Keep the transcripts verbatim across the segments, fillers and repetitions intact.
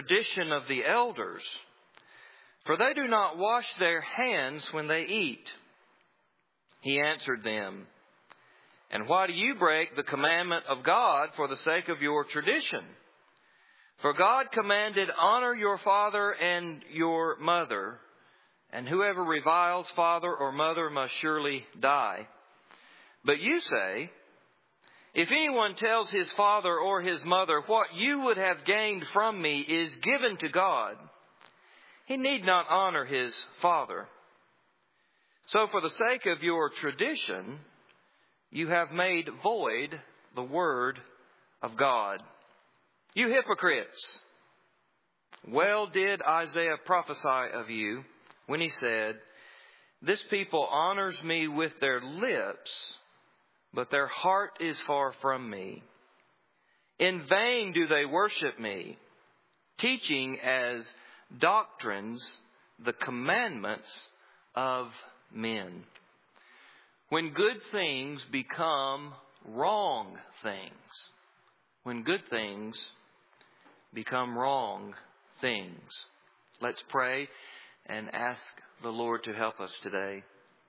tradition of the elders, for they do not wash their hands when they eat." He answered them, "And why do you break the commandment of God for the sake of your tradition? For God commanded, 'Honor your father and your mother,' and whoever reviles father or mother must surely die. But you say, 'If anyone tells his father or his mother, what you would have gained from me is given to God, he need not honor his father.' So for the sake of your tradition, you have made void the word of God. You hypocrites! Well did Isaiah prophesy of you when he said, 'This people honors me with their lips, but their heart is far from me. In vain do they worship me, teaching as doctrines the commandments of men.'" When good things become wrong things. When good things become wrong things. Let's pray and ask the Lord to help us today.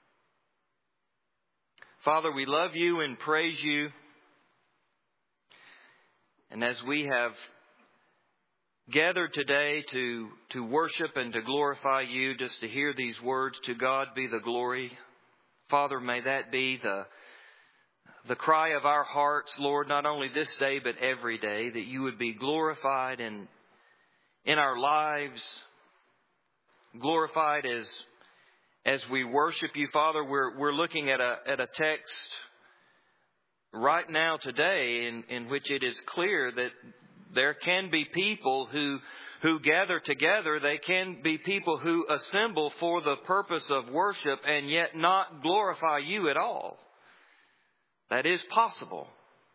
Father, we love you and praise you. And as we have gathered today to, to worship and to glorify you, just to hear these words, "To God be the glory." Father, may that be the, the cry of our hearts, Lord, not only this day, but every day, that you would be glorified in, in our lives, glorified as, as we worship you. Father, we're, we're looking at a, at a text right now today in, in which it is clear that there can be people who who gather together. They can be people who assemble for the purpose of worship and yet not glorify you at all. That is possible.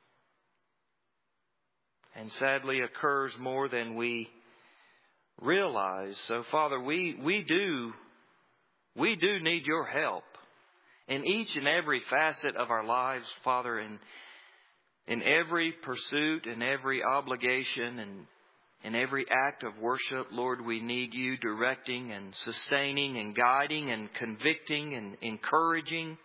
And sadly occurs more than we realize. So Father, we, we do we do need your help in each and every facet of our lives, Father, in In every pursuit, in every obligation, and in every act of worship, Lord, we need you directing and sustaining and guiding and convicting and encouraging.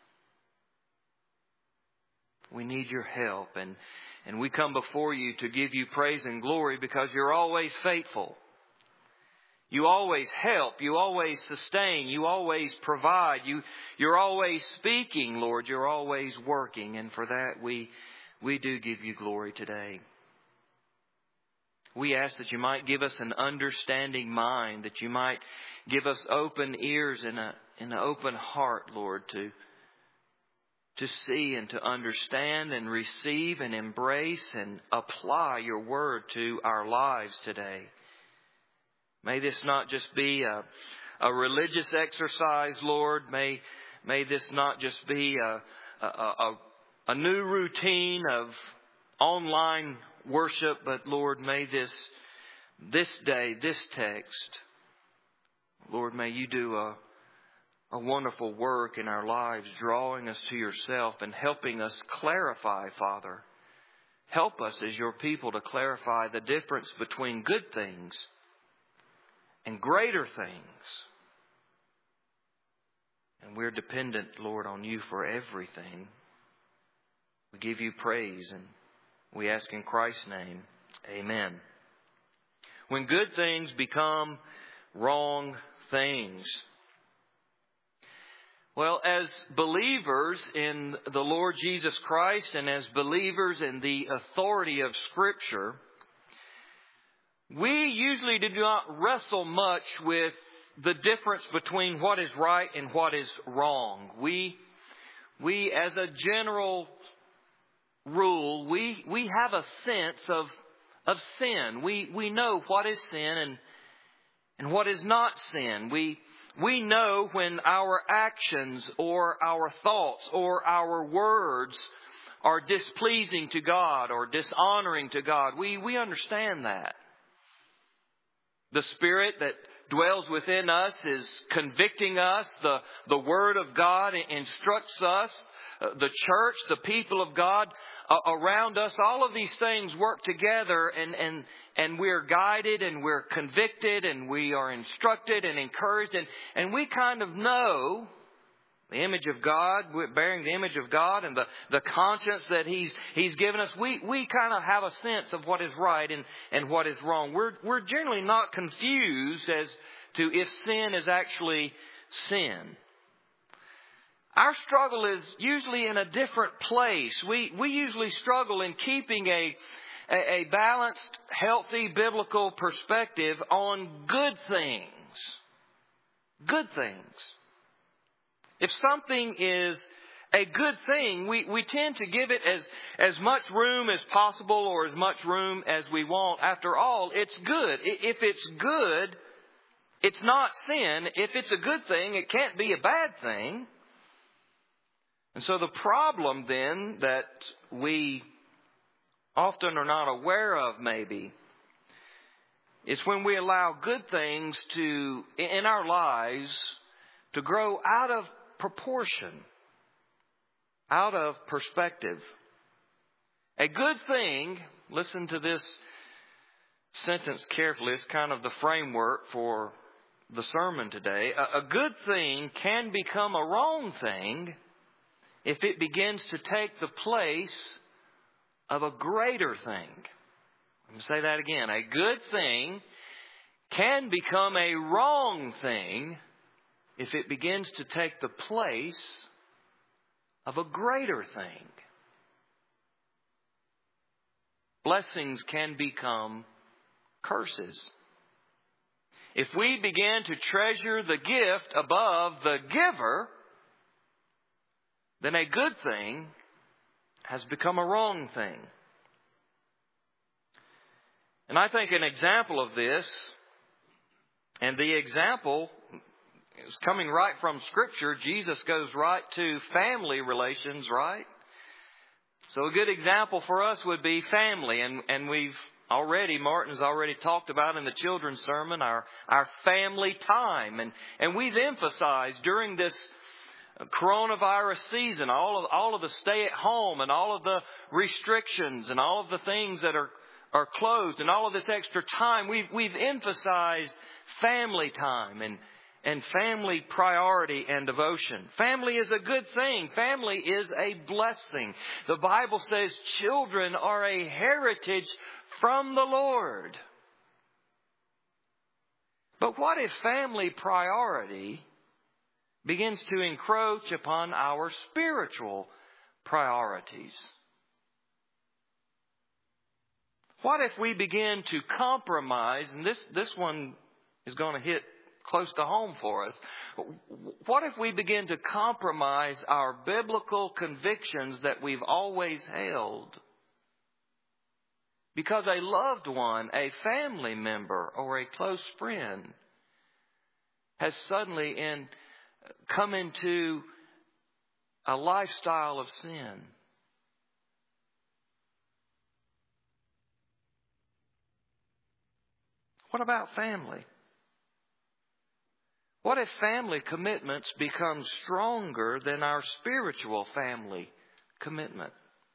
We need your help, and, and we come before you to give you praise and glory because you're always faithful. You always help. You always sustain. You always provide. You, you're always speaking, Lord. You're always working, and for that we We do give you glory today. We ask that you might give us an understanding mind, that you might give us open ears and, a, and an open heart, Lord, to, to see and to understand and receive and embrace and apply your word to our lives today. May this not just be a, a religious exercise, Lord. May, may this not just be a, a, a A new routine of online worship, but Lord, may this, this day, this text, Lord, may you do a, a wonderful work in our lives, drawing us to yourself and helping us clarify, Father. Help us as your people to clarify the difference between good things and greater things. And we're dependent, Lord, on you for everything. We give you praise, and we ask in Christ's name, amen. When good things become wrong things. Well, as believers in the Lord Jesus Christ and as believers in the authority of Scripture, we usually do not wrestle much with the difference between what is right and what is wrong. We, we as a general rule, we, we have a sense of, of sin. We, we know what is sin and, and what is not sin. We, we know when our actions or our thoughts or our words are displeasing to God or dishonoring to God. We, we understand that. The Spirit that dwells within us is convicting us. The, the Word of God instructs us. Uh, the church, the people of God uh, around us, all of these things work together, and, and, and we're guided and we're convicted and we are instructed and encouraged, and, and we kind of know the image of God, bearing the image of God and the, the conscience that He's He's given us. We we kind of have a sense of what is right and, and what is wrong. We're we're generally not confused as to if sin is actually sin. Our struggle is usually in a different place. We we usually struggle in keeping a, a, a balanced, healthy, biblical perspective on good things. Good things. If something is a good thing, we, we tend to give it as, as much room as possible or as much room as we want. After all, it's good. If it's good, it's not sin. If it's a good thing, it can't be a bad thing. And so the problem then that we often are not aware of maybe is when we allow good things to, in our lives, to grow out of proportion, out of perspective. A good thing, listen to this sentence carefully, it's kind of the framework for the sermon today. A, a good thing can become a wrong thing if it begins to take the place of a greater thing. I'm going to say that again. A good thing can become a wrong thing if it begins to take the place of a greater thing. Blessings can become curses. If we begin to treasure the gift above the giver, then a good thing has become a wrong thing. And I think an example of this, and the example is coming right from Scripture. Jesus goes right to family relations, right? So a good example for us would be family. And, and we've already, Martin's already talked about in the children's sermon, our, our family time. And, and we've emphasized during this coronavirus season, all of, all of the stay at home and all of the restrictions and all of the things that are, are closed and all of this extra time, we've, we've emphasized family time and, and family priority and devotion. Family is a good thing. Family is a blessing. The Bible says children are a heritage from the Lord. But what if family priority begins to encroach upon our spiritual priorities? What if we begin to compromise, and this, this one is going to hit close to home for us. What if we begin to compromise our biblical convictions that we've always held because a loved one, a family member, or a close friend has suddenly in, come into a lifestyle of sin? What about family? What if family commitments become stronger than our spiritual family commitment?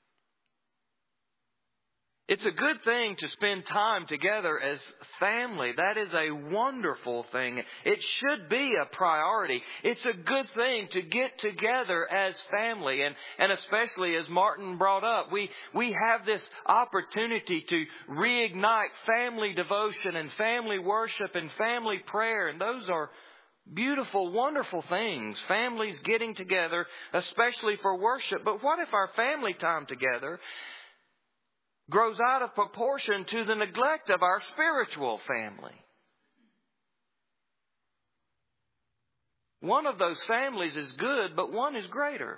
It's a good thing to spend time together as family. That is a wonderful thing. It should be a priority. It's a good thing to get together as family. And, and especially as Martin brought up, we, we have this opportunity to reignite family devotion and family worship and family prayer. And those are beautiful, wonderful things. Families getting together, especially for worship. But what if our family time together grows out of proportion to the neglect of our spiritual family? One of those families is good, but one is greater.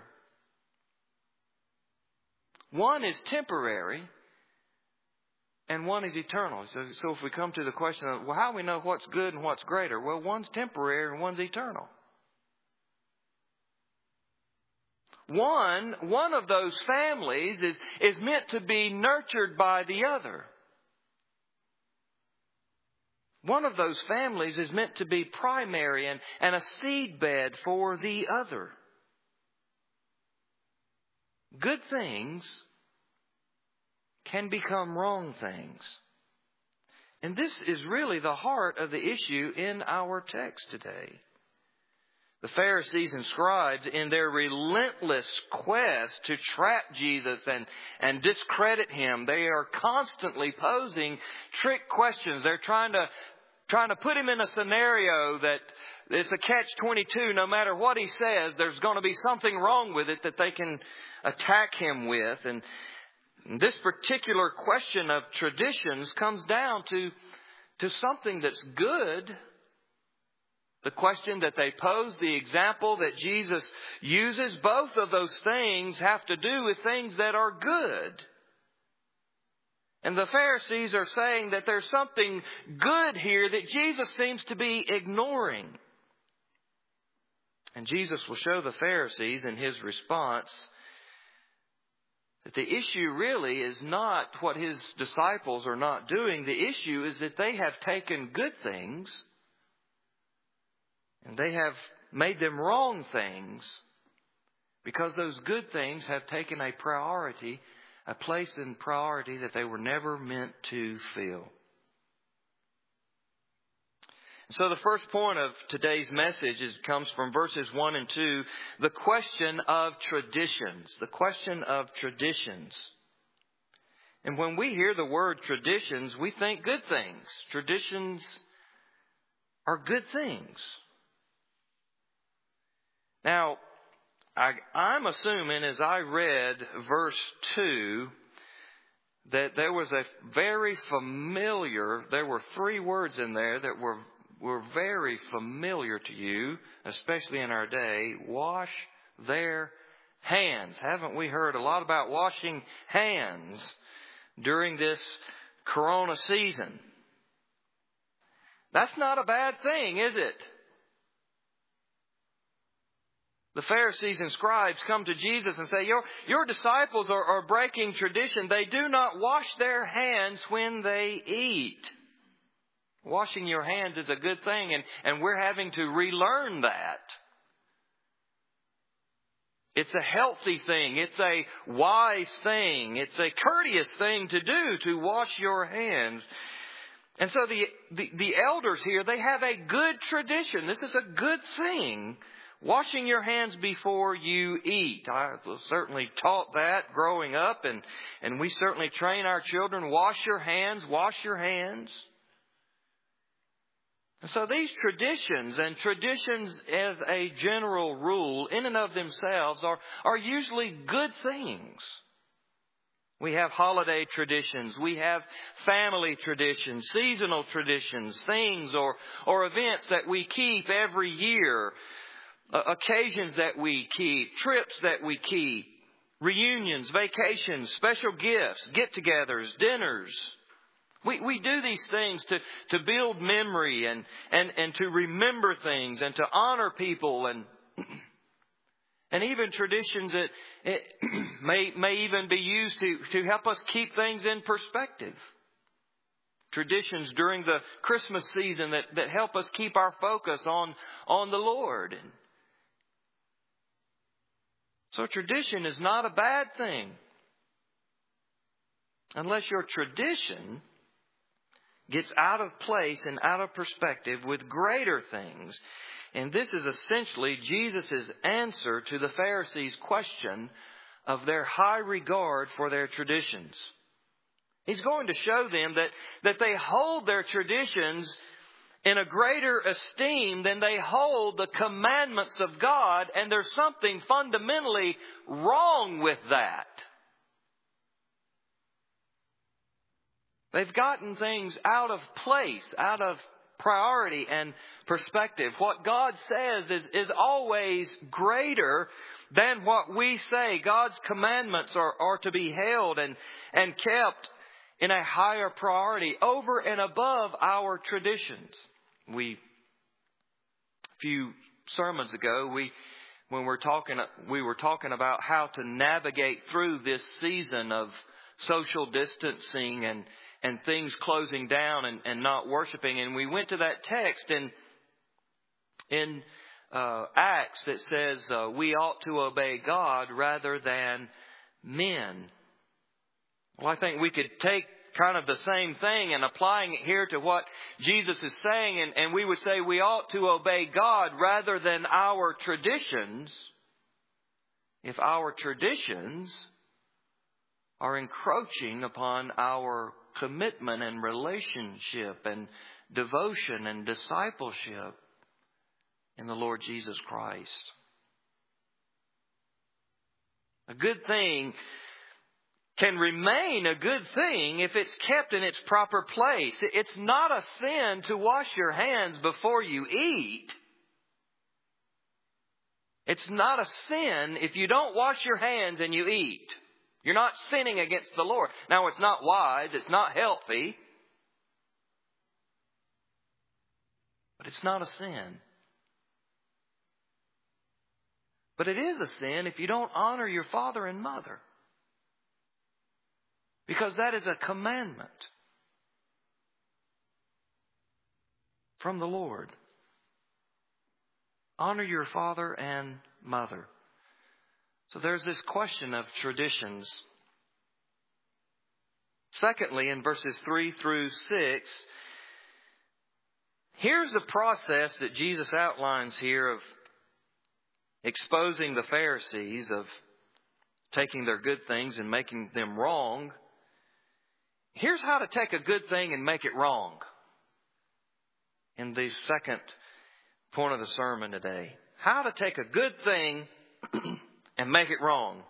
One is temporary, and one is eternal. So, so if we come to the question of, well, how do we know what's good and what's greater? Well, one's temporary and one's eternal. One, one of those families is, is meant to be nurtured by the other. One of those families is meant to be primary and, and a seedbed for the other. Good things can become wrong things. And this is really the heart of the issue in our text today. The Pharisees and scribes, in their relentless quest to trap Jesus and, and discredit Him, they are constantly posing trick questions. They're trying to trying to put Him in a scenario that it's a catch twenty-two. No matter what He says, there's going to be something wrong with it that they can attack Him with. And this particular question of traditions comes down to, to something that's good. The question that they pose, the example that Jesus uses, both of those things have to do with things that are good. And the Pharisees are saying that there's something good here that Jesus seems to be ignoring. And Jesus will show the Pharisees in His response that the issue really is not what His disciples are not doing. The issue is that they have taken good things and they have made them wrong things because those good things have taken a priority, a place in priority that they were never meant to fill. So the first point of today's message is, comes from verses one and two, the question of traditions. The question of traditions. And when we hear the word traditions, we think good things. Traditions are good things. Now, I, I'm assuming as I read verse two that there was a very familiar, there were three words in there that were were very familiar to you, especially in our day. Wash their hands. Haven't we heard a lot about washing hands during this Corona season? That's not a bad thing, is it? The Pharisees and scribes come to Jesus and say, your, your disciples are, are breaking tradition. They do not wash their hands when they eat. Washing your hands is a good thing, and, and we're having to relearn that. It's a healthy thing. It's a wise thing. It's a courteous thing to do, to wash your hands. And so the, the, the elders here, they have a good tradition. This is a good thing. Washing your hands before you eat. I was certainly taught that growing up, and, and we certainly train our children. Wash your hands, wash your hands. And so these traditions, and traditions as a general rule, in and of themselves, are, are usually good things. We have holiday traditions, we have family traditions, seasonal traditions, things or, or events that we keep every year, uh, occasions that we keep, trips that we keep, reunions, vacations, special gifts, get-togethers, dinners. We we do these things to, to build memory and, and, and to remember things and to honor people and and even traditions that it may may even be used to, to help us keep things in perspective. Traditions during the Christmas season that, that help us keep our focus on, on the Lord. So tradition is not a bad thing. Unless your tradition gets out of place and out of perspective with greater things. And this is essentially Jesus' answer to the Pharisees' question of their high regard for their traditions. He's going to show them that, that they hold their traditions in a greater esteem than they hold the commandments of God, and there's something fundamentally wrong with that. They've gotten things out of place, out of priority and perspective. What God says is, is always greater than what we say. God's commandments are, are to be held and, and kept in a higher priority over and above our traditions. We, a few sermons ago, we, when we're talking, we were talking about how to navigate through this season of social distancing and and things closing down and, and not worshiping. And we went to that text in, in uh, Acts that says uh, we ought to obey God rather than men. Well, I think we could take kind of the same thing and applying it here to what Jesus is saying, and, and we would say we ought to obey God rather than our traditions if our traditions are encroaching upon our commitment and relationship and devotion and discipleship in the Lord Jesus Christ. A good thing can remain a good thing if it's kept in its proper place. It's not a sin to wash your hands before you eat. It's not a sin if you don't wash your hands and you eat. You're not sinning against the Lord. Now, it's not wise. It's not healthy. But it's not a sin. But it is a sin if you don't honor your father and mother. Because that is a commandment from the Lord. Honor your father and mother. So there's this question of traditions. Secondly, in verses three through six, here's the process that Jesus outlines here of exposing the Pharisees, of taking their good things and making them wrong. Here's how to take a good thing and make it wrong. In the second point of the sermon today. How to take a good thing and make it wrong.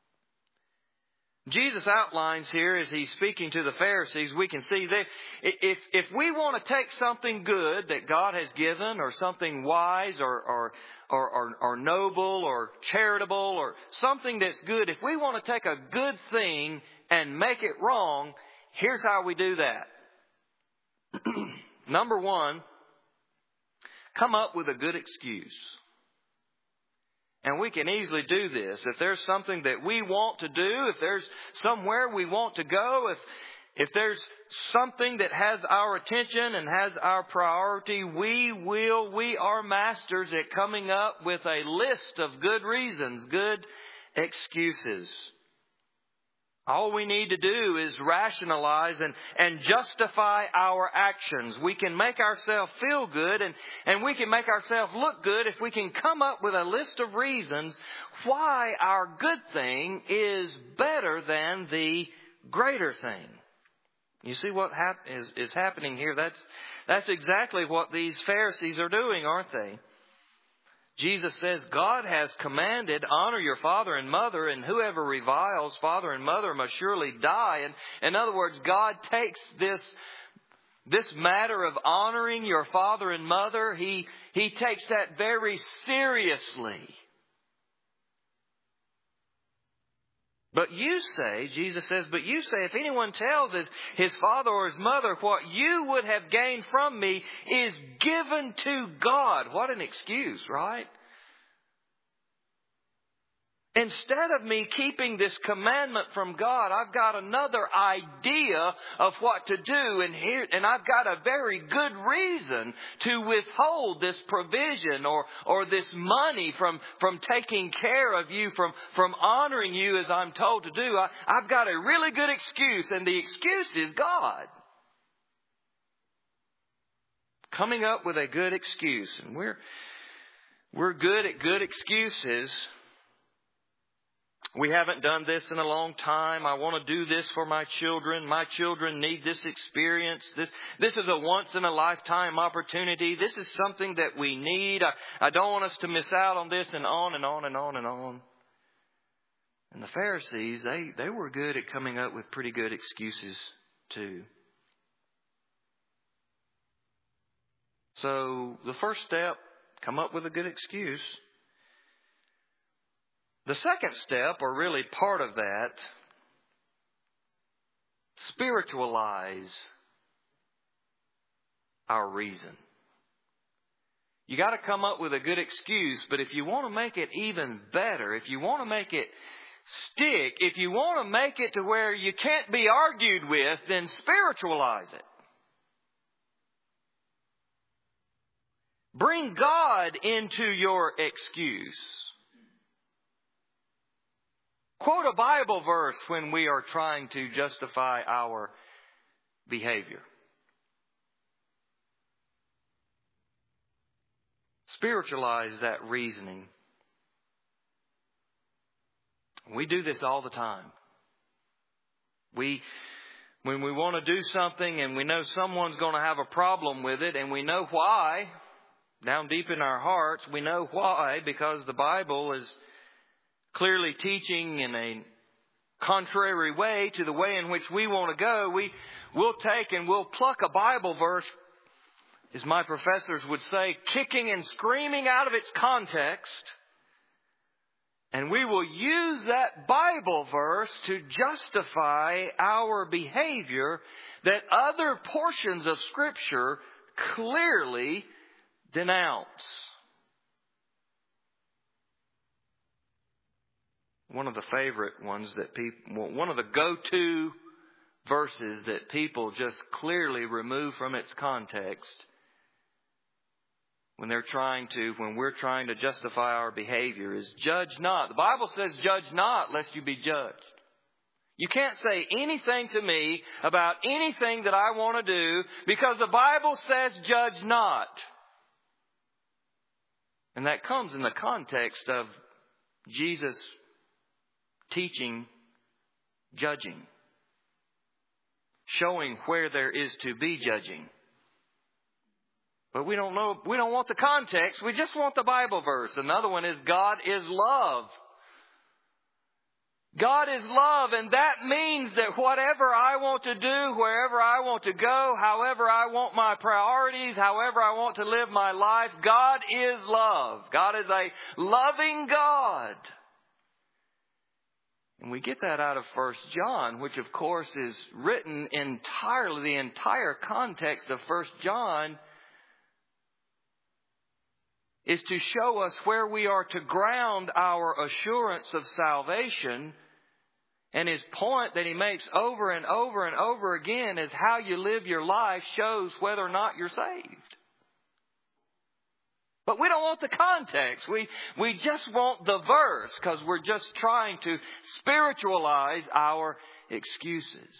Jesus outlines here as he's speaking to the Pharisees, we can see that if, if we want to take something good that God has given, or something wise or, or, or, or, or noble or charitable or something that's good, if we want to take a good thing and make it wrong, here's how we do that. Number one, come up with a good excuse. And we can easily do this. If there's something that we want to do, if there's somewhere we want to go, if, if there's something that has our attention and has our priority, we will, we are masters at coming up with a list of good reasons, good excuses. All we need to do is rationalize and, and justify our actions. We can make ourselves feel good and, and we can make ourselves look good if we can come up with a list of reasons why our good thing is better than the greater thing. You see what hap- is, is happening here? That's, that's exactly what these Pharisees are doing, aren't they? Jesus says, God has commanded, honor your father and mother, and whoever reviles father and mother must surely die. And in other words, God takes this, this matter of honoring your father and mother, He, He takes that very seriously. But you say, Jesus says, but you say, if anyone tells his, his father or his mother, what you would have gained from me is given to God. What an excuse, right? Instead of me keeping this commandment from God, I've got another idea of what to do. And here, and I've got a very good reason to withhold this provision or, or this money from, from taking care of you, from, from honoring you as I'm told to do. I, I've got a really good excuse, and the excuse is God. Coming up with a good excuse. And we're, we're good at good excuses. We haven't done this in a long time. I want to do this for my children. My children need this experience. This, this is a once in a lifetime opportunity. This is something that we need. I, I don't want us to miss out on this, and on and on and on and on. And the Pharisees, they, they were good at coming up with pretty good excuses too. So the first step, come up with a good excuse. The second step, or really part of that, spiritualize our reason. You got to come up with a good excuse, but if you want to make it even better, if you want to make it stick, if you want to make it to where you can't be argued with, then spiritualize it. Bring God into your excuse. Quote a Bible verse when we are trying to justify our behavior. Spiritualize that reasoning. We do this all the time. We, when we want to do something and we know someone's going to have a problem with it and we know why, down deep in our hearts, we know why, because the Bible is clearly teaching in a contrary way to the way in which we want to go, we will take and we'll pluck a Bible verse, as my professors would say, kicking and screaming out of its context. And we will use that Bible verse to justify our behavior that other portions of Scripture clearly denounce. One of the favorite ones that people, one of the go-to verses that people just clearly remove from its context when they're trying to, when we're trying to justify our behavior is judge not. The Bible says judge not lest you be judged. You can't say anything to me about anything that I want to do because the Bible says judge not. And that comes in the context of Jesus teaching judging, showing where there is to be judging. But we don't know, we don't want the context. We just want the Bible verse. Another one is God is love. God is love, and that means that whatever I want to do, wherever I want to go, however I want my priorities, however I want to live my life, God is love. God is a loving God. And we get that out of First John, which of course is written entirely, the entire context of First John is to show us where we are to ground our assurance of salvation. And his point that he makes over and over and over again is how you live your life shows whether or not you're saved. But we don't want the context. We, we just want the verse because we're just trying to spiritualize our excuses.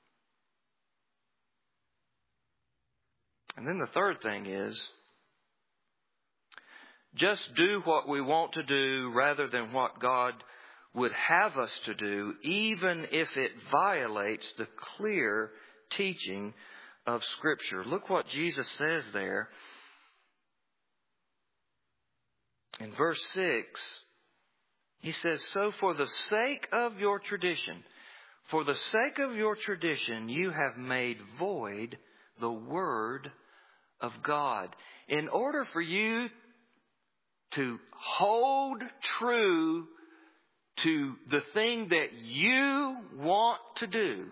And then the third thing is, just do what we want to do rather than what God would have us to do, even if it violates the clear teaching of Scripture. Look what Jesus says there. In verse six, he says, so for the sake of your tradition, for the sake of your tradition, you have made void the word of God. In order for you to hold true to the thing that you want to do.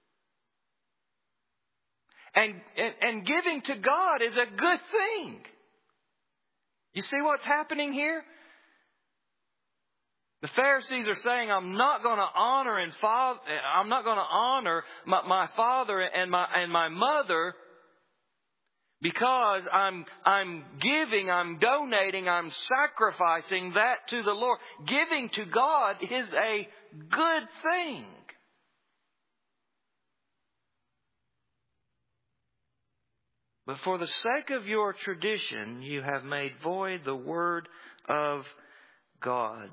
And, and, and giving to God is a good thing. You see what's happening here? The Pharisees are saying, I'm not going to honor and father, I'm not going to honor my, my father and my and my mother because I'm I'm giving, I'm donating, I'm sacrificing that to the Lord. Giving to God is a good thing. But for the sake of your tradition, you have made void the word of God.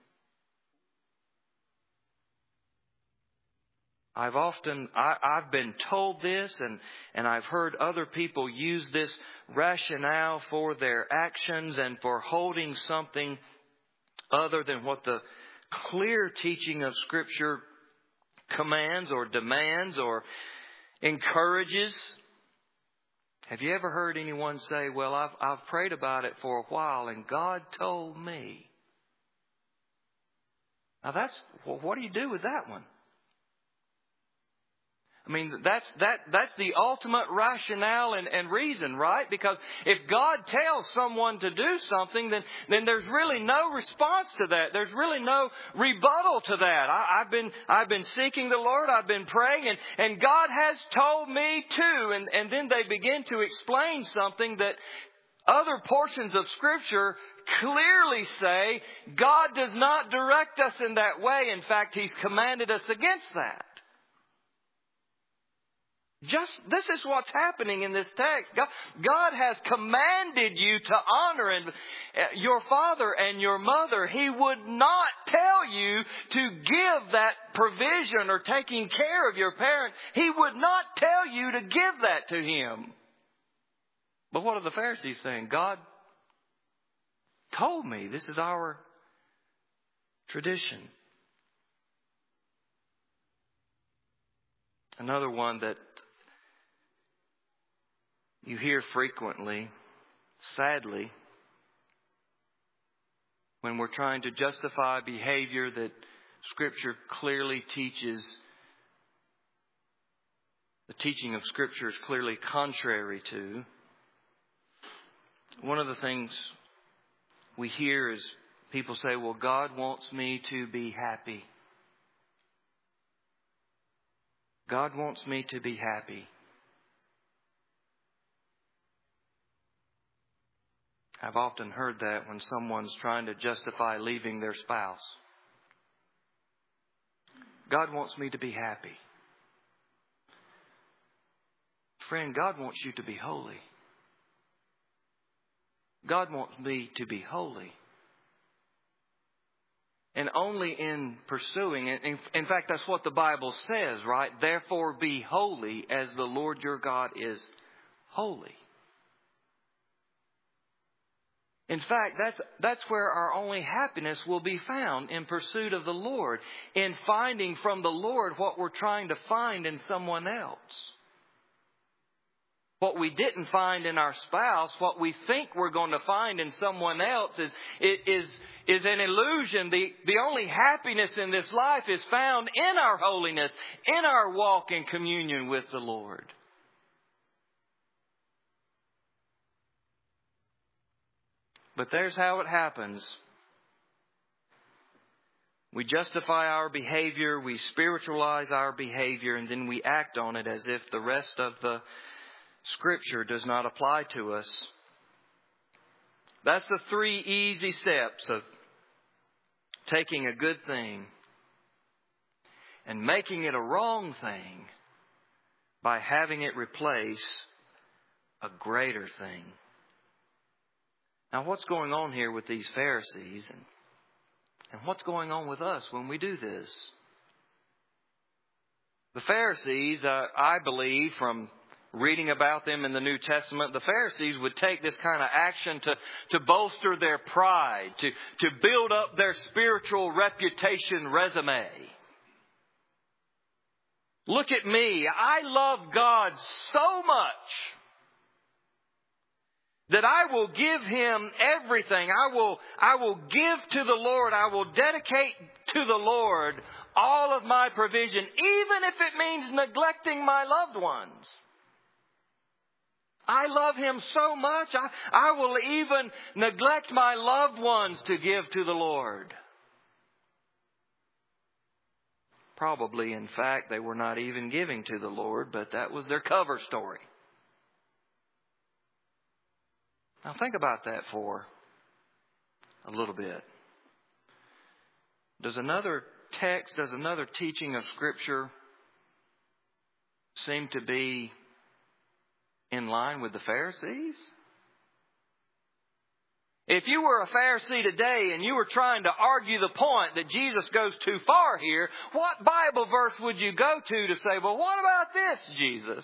I've often, I, I've been told this and, and I've heard other people use this rationale for their actions and for holding something other than what the clear teaching of Scripture commands or demands or encourages. Have you ever heard anyone say, well, I've, I've prayed about it for a while and God told me? Now that's, well, what do you do with that one? I mean, that's that that's the ultimate rationale and, and reason, right? Because if God tells someone to do something, then, then there's really no response to that. There's really no rebuttal to that. I, I've been I've been seeking the Lord, I've been praying, and, and God has told me to. And, and then they begin to explain something that other portions of Scripture clearly say God does not direct us in that way. In fact, He's commanded us against that. Just this is what's happening in this text. God, God has commanded you to honor and, uh, your father and your mother. He would not tell you to give that provision or taking care of your parent. He would not tell you to give that to him. But what are the Pharisees saying? God told me this is our tradition. Another one that you hear frequently, sadly, when we're trying to justify behavior that Scripture clearly teaches, the teaching of Scripture is clearly contrary to. One of the things we hear is people say, well, God wants me to be happy. God wants me to be happy. I've often heard that when someone's trying to justify leaving their spouse. God wants me to be happy. Friend, God wants you to be holy. God wants me to be holy. And only in pursuing it, in, in fact, that's what the Bible says, right? Therefore be holy as the Lord your God is holy. In fact, that's, that's where our only happiness will be found, in pursuit of the Lord, in finding from the Lord what we're trying to find in someone else. What we didn't find in our spouse, what we think we're going to find in someone else is, is, is an illusion. The, the only happiness in this life is found in our holiness, in our walk in communion with the Lord. But there's how it happens. We justify our behavior, we spiritualize our behavior, and then we act on it as if the rest of the Scripture does not apply to us. That's the three easy steps of taking a good thing and making it a wrong thing by having it replace a greater thing. Now, what's going on here with these Pharisees, and, and what's going on with us when we do this? The Pharisees, uh, I believe, from reading about them in the New Testament, the Pharisees would take this kind of action to, to bolster their pride, to, to build up their spiritual reputation resume. Look at me. I love God so much that I will give Him everything. I will, I will give to the Lord. I will dedicate to the Lord all of my provision, even if it means neglecting my loved ones. I love Him so much, I, I will even neglect my loved ones to give to the Lord. Probably, in fact, they were not even giving to the Lord, but that was their cover story. Now think about that for a little bit. Does another text, does another teaching of Scripture seem to be in line with the Pharisees? If you were a Pharisee today and you were trying to argue the point that Jesus goes too far here, what Bible verse would you go to to say, well, what about this, Jesus?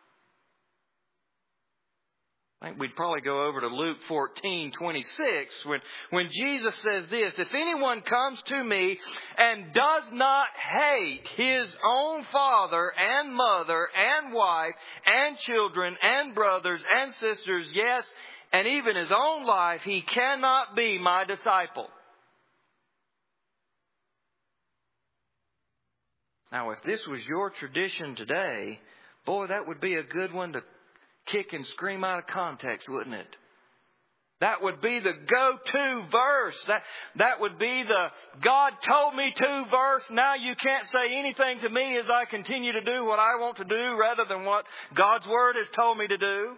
I think we'd probably go over to Luke fourteen twenty-six when, when Jesus says this, if anyone comes to me and does not hate his own father and mother and wife and children and brothers and sisters, yes, and even his own life, he cannot be my disciple. Now, if this was your tradition today, boy, that would be a good one to kick and scream out of context, wouldn't it? That would be the go-to verse. That, that would be the God told me to verse. Now you can't say anything to me as I continue to do what I want to do rather than what God's Word has told me to do.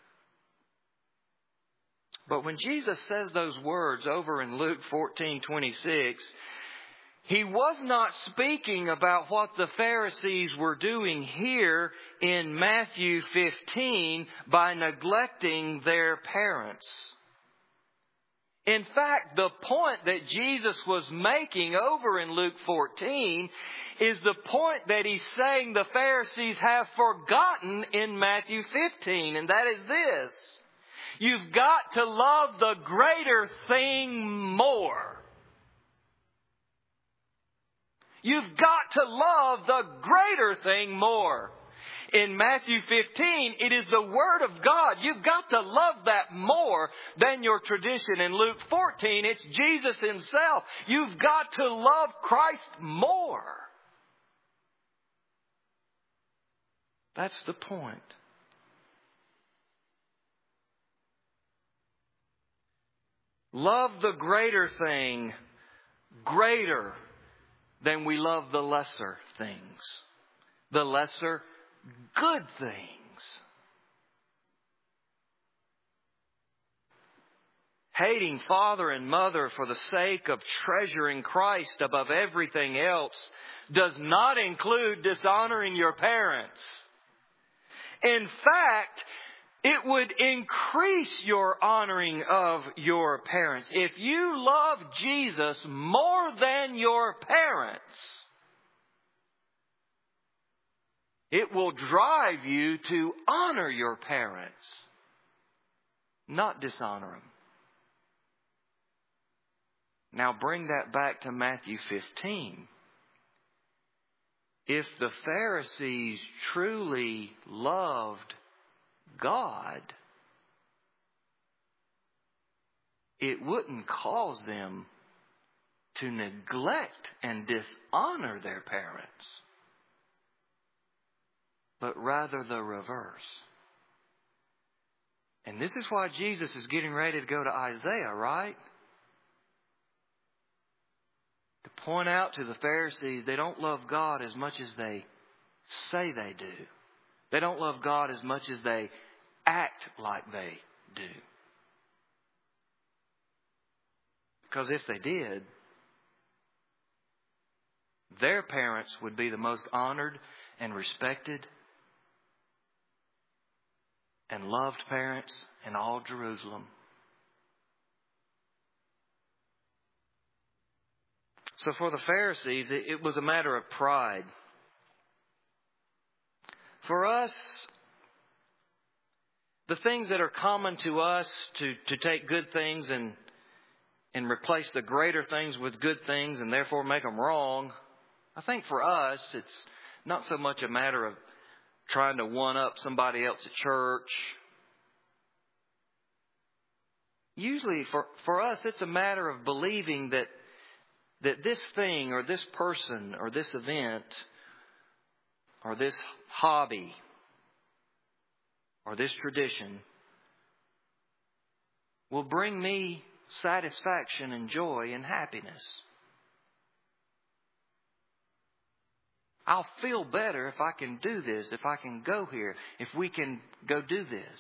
But when Jesus says those words over in Luke fourteen twenty-six, He was not speaking about what the Pharisees were doing here in Matthew fifteen by neglecting their parents. In fact, the point that Jesus was making over in Luke fourteen is the point that He's saying the Pharisees have forgotten in Matthew fifteen, and that is this. You've got to love the greater thing more. You've got to love the greater thing more. In Matthew fifteen, it is the Word of God. You've got to love that more than your tradition. In Luke fourteen, it's Jesus Himself. You've got to love Christ more. That's the point. Love the greater thing greater than we love the lesser things. The lesser good things. Hating father and mother for the sake of treasuring Christ above everything else does not include dishonoring your parents. In fact, it would increase your honoring of your parents. If you love Jesus more than your parents, it will drive you to honor your parents, not dishonor them. Now bring that back to Matthew fifteen. If the Pharisees truly loved God, it wouldn't cause them to neglect and dishonor their parents, but rather the reverse. And this is why Jesus is getting ready to go to Isaiah, right? To point out to the Pharisees they don't love God as much as they say they do. They don't love God as much as they act like they do. Because if they did, their parents would be the most honored and respected and loved parents in all Jerusalem. So for the Pharisees, it, it was a matter of pride. For us, the things that are common to us to, to take good things and, and replace the greater things with good things and therefore make them wrong, I think for us, it's not so much a matter of trying to one-up somebody else at church. Usually for, for us, it's a matter of believing that, that this thing or this person or this event or this hobby or this tradition will bring me satisfaction and joy and happiness. I'll feel better if I can do this, if I can go here, if we can go do this.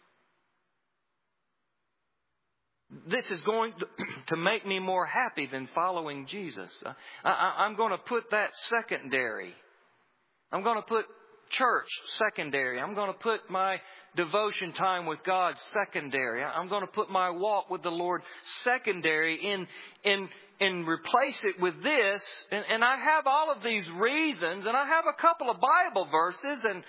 This is going to make me more happy than following Jesus. I, I, I'm going to put that secondary. I'm going to put church secondary. I'm going to put my devotion time with God secondary. I'm going to put my walk with the Lord secondary in in and replace it with this. And, and I have all of these reasons, and I have a couple of Bible verses, and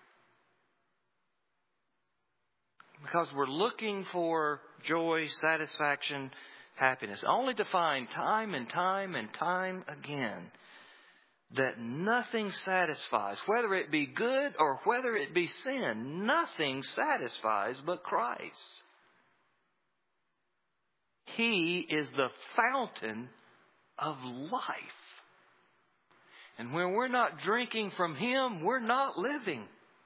because we're looking for joy, satisfaction, happiness, only to find time and time and time again that nothing satisfies, whether it be good or whether it be sin. Nothing satisfies but Christ. He is the fountain of life. And when we're not drinking from Him, we're not living.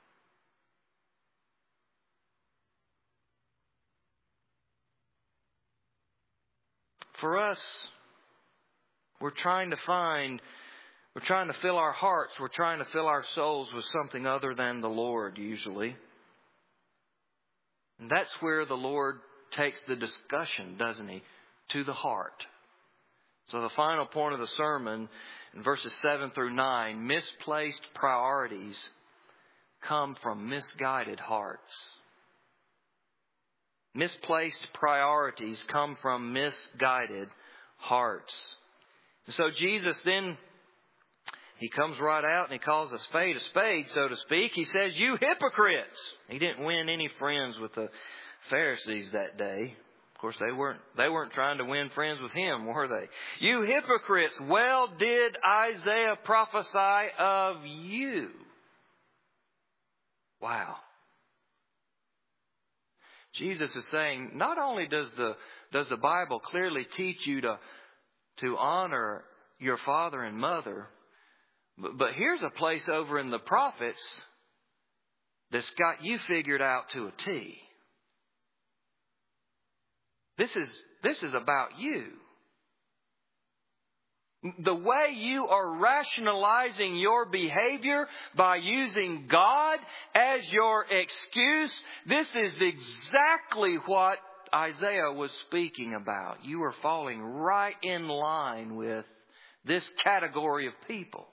For us, we're trying to find, we're trying to fill our hearts, we're trying to fill our souls with something other than the Lord usually. And that's where the Lord takes the discussion, doesn't He? To the heart. So the final point of the sermon, in verses seven through nine, misplaced priorities come from misguided hearts. Misplaced priorities come from misguided hearts. And so Jesus then, He comes right out and He calls a spade a spade, so to speak. He says, "You hypocrites!" He didn't win any friends with the Pharisees that day. Of course, they weren't, they weren't trying to win friends with Him, were they? "You hypocrites! Well did Isaiah prophesy of you." Wow. Jesus is saying, not only does the does the Bible clearly teach you to, to honor your father and mother, but, but here's a place over in the prophets that's got you figured out to a T. This is this is about you. The way you are rationalizing your behavior by using God as your excuse, this is exactly what Isaiah was speaking about. You are falling right in line with this category of people.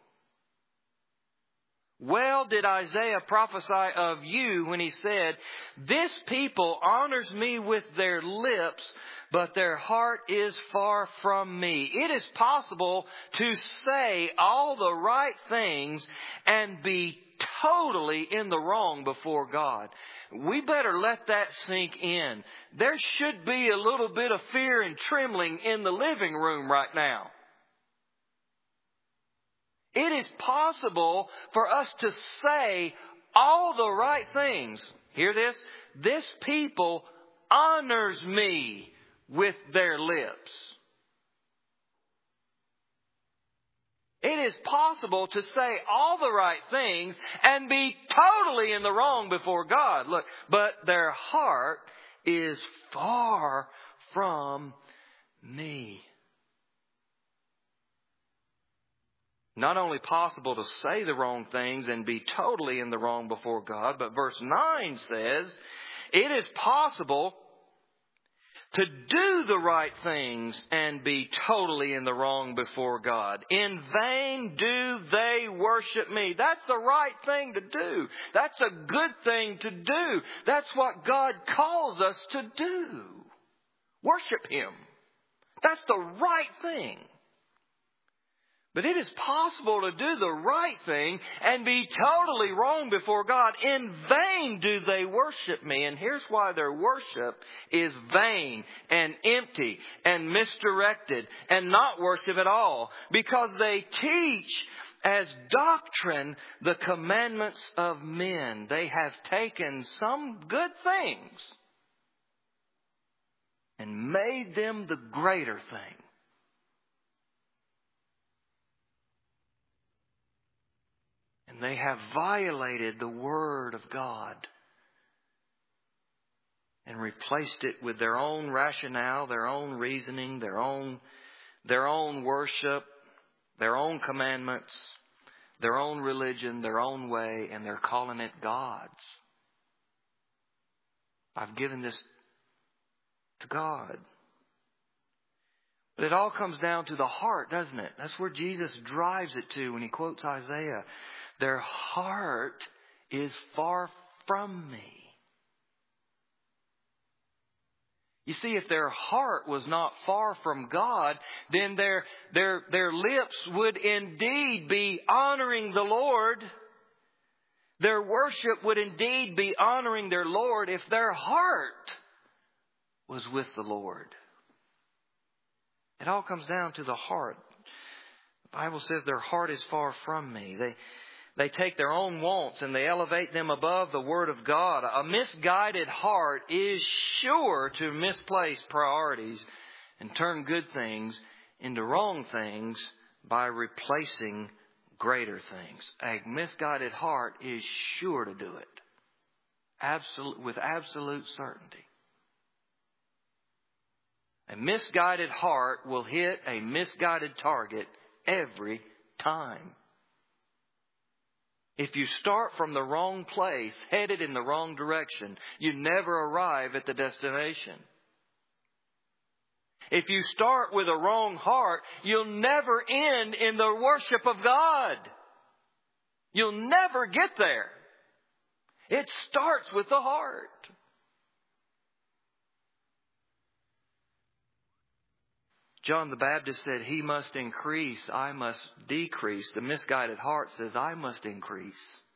Well did Isaiah prophesy of you when he said, "This people honors me with their lips, but their heart is far from me." It is possible to say all the right things and be totally in the wrong before God. We better let that sink in. There should be a little bit of fear and trembling in the living room right now. It is possible for us to say all the right things. Hear this? "This people honors me with their lips." It is possible to say all the right things and be totally in the wrong before God. Look, but their heart is far from me. Not only possible to say the wrong things and be totally in the wrong before God, but verse nine says, it is possible to do the right things and be totally in the wrong before God. "In vain do they worship me." That's the right thing to do. That's a good thing to do. That's what God calls us to do. Worship Him. That's the right thing. But it is possible to do the right thing and be totally wrong before God. "In vain do they worship me." And here's why their worship is vain and empty and misdirected and not worship at all. Because they teach as doctrine the commandments of men. They have taken some good things and made them the greater thing. And they have violated the Word of God and replaced it with their own rationale, their own reasoning, their own, their own worship, their own commandments, their own religion, their own way, and they're calling it God's. I've given this to God. But it all comes down to the heart, doesn't it? That's where Jesus drives it to when He quotes Isaiah. Their heart is far from me. You see, if their heart was not far from God, then their, their, their lips would indeed be honoring the Lord. Their worship would indeed be honoring their Lord if their heart was with the Lord. It all comes down to the heart. The Bible says their heart is far from me. They, they take their own wants and they elevate them above the Word of God. A misguided heart is sure to misplace priorities and turn good things into wrong things by replacing greater things. A misguided heart is sure to do it. Absolute, with absolute certainty. A misguided heart will hit a misguided target every time. If you start from the wrong place, headed in the wrong direction, you never arrive at the destination. If you start with a wrong heart, you'll never end in the worship of God. You'll never get there. It starts with the heart. John the Baptist said, He must increase, I must decrease. The misguided heart says, I must increase.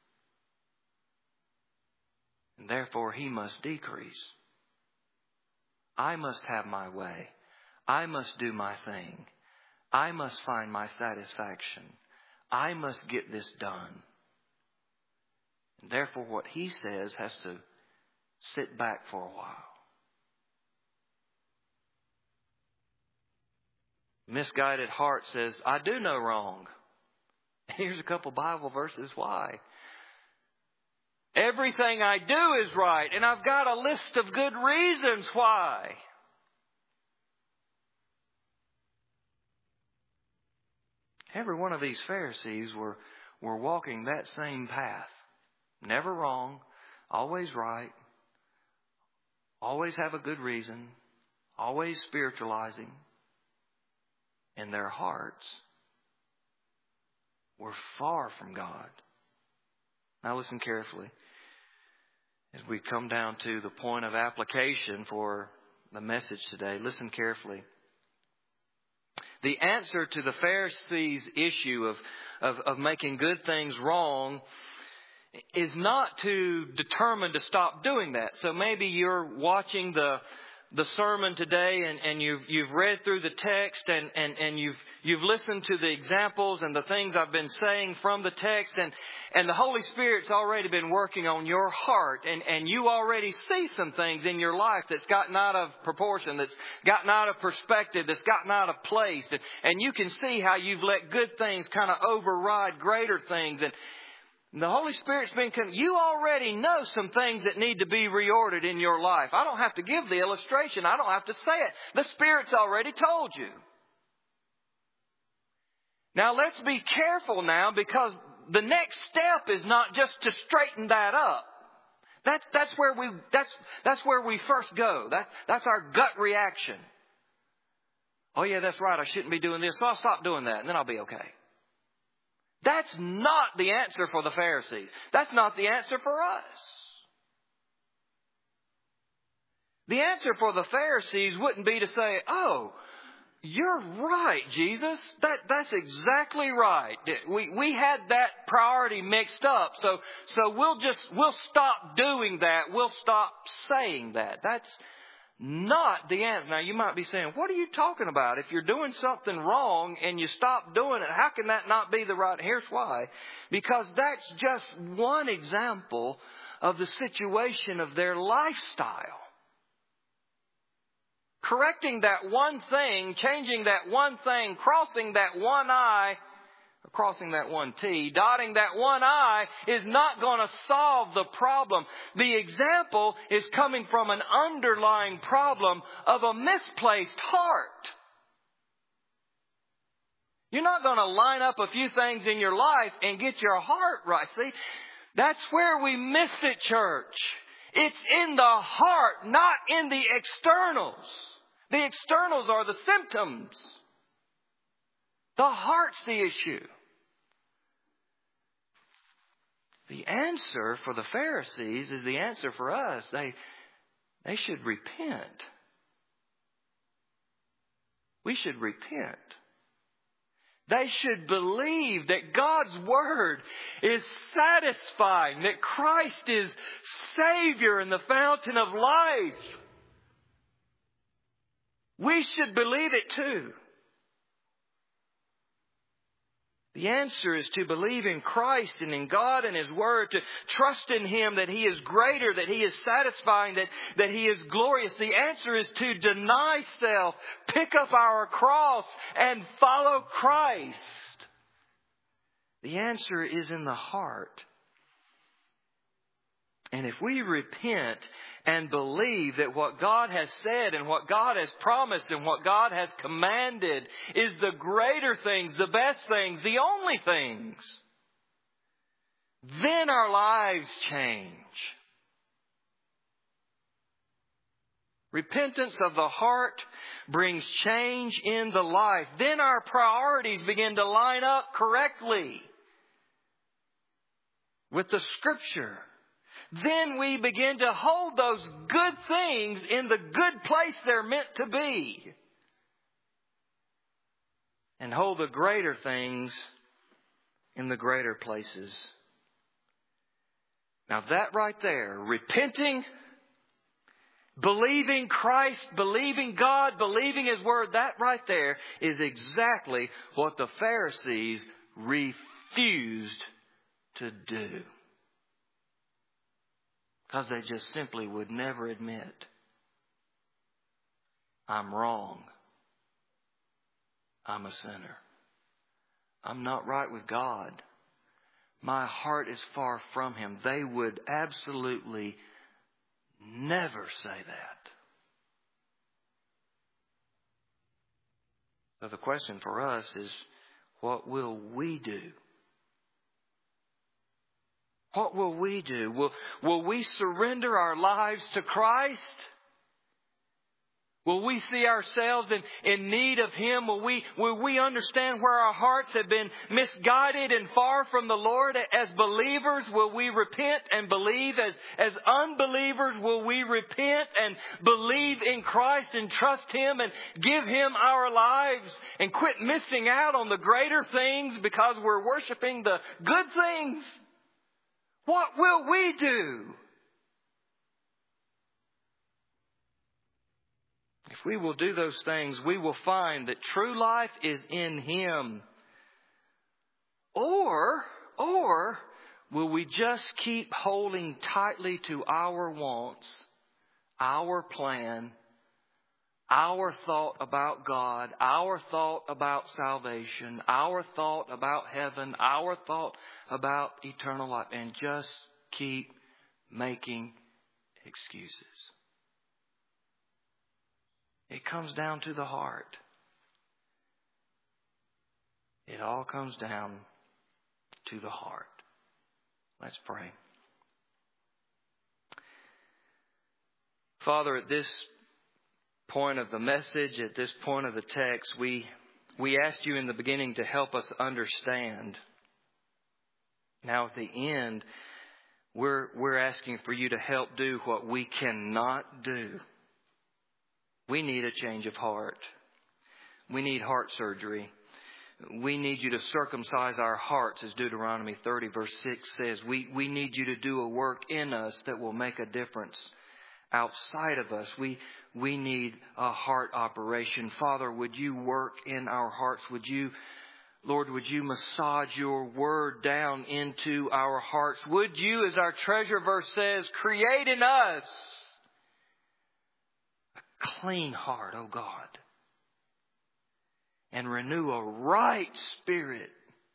And therefore He must decrease. I must have my way. I must do my thing. I must find my satisfaction. I must get this done. And therefore what He says has to sit back for a while. Misguided heart says, I do no wrong. Here's a couple Bible verses why. Everything I do is right, and I've got a list of good reasons why. Every one of these Pharisees were, were walking that same path. Never wrong, always right, always have a good reason, always spiritualizing. And their hearts were far from God. Now listen carefully. As we come down to the point of application for the message today, listen carefully. The answer to the Pharisees' issue of, of, of making good things wrong is not to determine to stop doing that. So maybe you're watching the the sermon today and, and you've you've read through the text and, and, and you've you've listened to the examples and the things I've been saying from the text, and, and the Holy Spirit's already been working on your heart, and, and you already see some things in your life that's gotten out of proportion, that's gotten out of perspective, that's gotten out of place, and, and you can see how you've let good things kind of override greater things. And the Holy Spirit's been, con- you already know some things that need to be reordered in your life. I don't have to give the illustration. I don't have to say it. The Spirit's already told you. Now let's be careful now, because the next step is not just to straighten that up. That's, that's where we, that's, that's where we first go. That, that's our gut reaction. Oh yeah, that's right. I shouldn't be doing this. So I'll stop doing that and then I'll be okay. That's not the answer for the Pharisees. That's not the answer for us. The answer for the Pharisees wouldn't be to say, oh, you're right, Jesus. That, that's exactly right. We, we had that priority mixed up. So, so we'll just, we'll stop doing that. We'll stop saying that. That's not the answer. Now you might be saying, what are you talking about? If you're doing something wrong and you stop doing it, how can that not be the right? Here's why. Because that's just one example of the situation of their lifestyle. Correcting that one thing, changing that one thing, crossing that one I, crossing that one T, dotting that one I is not going to solve the problem. The example is coming from an underlying problem of a misplaced heart. You're not going to line up a few things in your life and get your heart right. See, that's where we miss it, church. It's in the heart, not in the externals. The externals are the symptoms. The heart's the issue. The answer for the Pharisees is the answer for us. They, they should repent. We should repent. They should believe that God's Word is satisfying, that Christ is Savior and the fountain of life. We should believe it too. The answer is to believe in Christ and in God and His Word, to trust in Him that He is greater, that He is satisfying, that, that He is glorious. The answer is to deny self, pick up our cross, and follow Christ. The answer is in the heart. And if we repent and believe that what God has said and what God has promised and what God has commanded is the greater things, the best things, the only things, then our lives change. Repentance of the heart brings change in the life. Then our priorities begin to line up correctly with the Scripture. Then we begin to hold those good things in the good place they're meant to be. And hold the greater things in the greater places. Now that right there, repenting, believing Christ, believing God, believing His Word, that right there is exactly what the Pharisees refused to do. Because they just simply would never admit, I'm wrong. I'm a sinner. I'm not right with God. My heart is far from Him. They would absolutely never say that. So the question for us is, what will we do? What will we do? Will, will we surrender our lives to Christ? Will we see ourselves in, in need of Him? Will we, will we understand where our hearts have been misguided and far from the Lord? As believers, will we repent and believe? As, as unbelievers, will we repent and believe in Christ and trust Him and give Him our lives and quit missing out on the greater things because we're worshiping the good things? What will we do? If we will do those things, we will find that true life is in Him. Or, or will we just keep holding tightly to our wants, our plan, our thought about God, our thought about salvation, our thought about heaven, our thought about eternal life, and just keep making excuses? It comes down to the heart. It all comes down to the heart. Let's pray. Father, at this point of the message, at this point of the text, we we asked You in the beginning to help us understand. Now at the end, we're we're asking for You to help do what we cannot do. We need a change of heart. We need heart surgery. We need You to circumcise our hearts, as Deuteronomy thirty verse six says. We, we need You to do a work in us that will make a difference outside of us. We, we need a heart operation. Father, would You work in our hearts? Would You, Lord, would You massage Your Word down into our hearts? Would You, as our treasure verse says, create in us a clean heart, O God, and renew a right spirit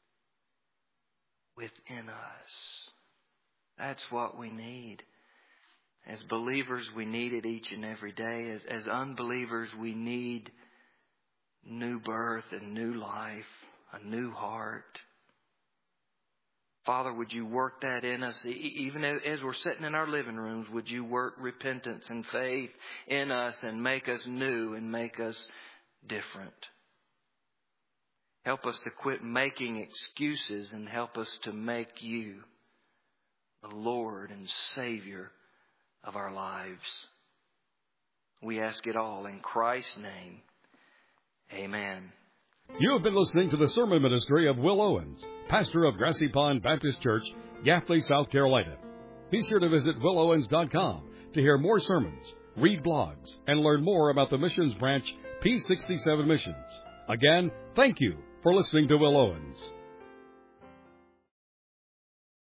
within us. That's what we need. As believers, we need it each and every day. As, as unbelievers, we need new birth and new life, a new heart. Father, would You work that in us? Even as we're sitting in our living rooms, would You work repentance and faith in us and make us new and make us different? Help us to quit making excuses and help us to make You the Lord and Savior of our lives. We ask it all in Christ's name. Amen. You have been listening to the sermon ministry of Will Owens, pastor of Grassy Pond Baptist Church, Gaffney, South Carolina. Be sure to visit will owens dot com to hear more sermons, read blogs, and learn more about the missions branch P sixty-seven Missions. Again, thank you for listening to Will Owens.